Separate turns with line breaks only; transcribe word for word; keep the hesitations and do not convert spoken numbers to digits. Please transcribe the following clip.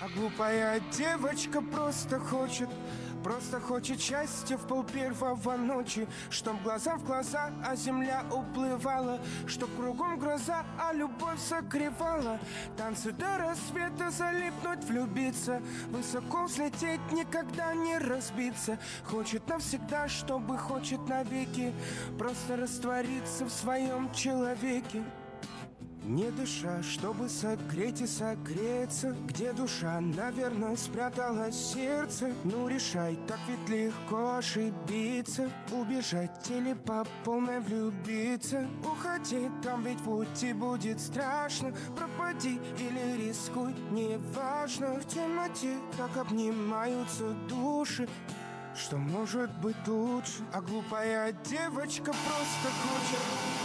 А глупая девочка просто хочет, просто хочет счастья в полпервого ночи, чтоб глаза в глаза, а земля уплывала, чтоб кругом гроза, а любовь согревала. Танцы до рассвета, залипнуть, влюбиться, высоко взлететь, никогда не разбиться. Хочет навсегда, чтобы хочет навеки, просто раствориться в своем человеке. Не дыша, чтобы согреть и согреться, где душа, наверное, спрятала сердце. Ну решай, так ведь легко ошибиться, убежать или по полной влюбиться. Уходи, там ведь пути будет страшно, пропади или рискуй, неважно. В темноте так обнимаются души, что может быть лучше. А глупая девочка просто хочет,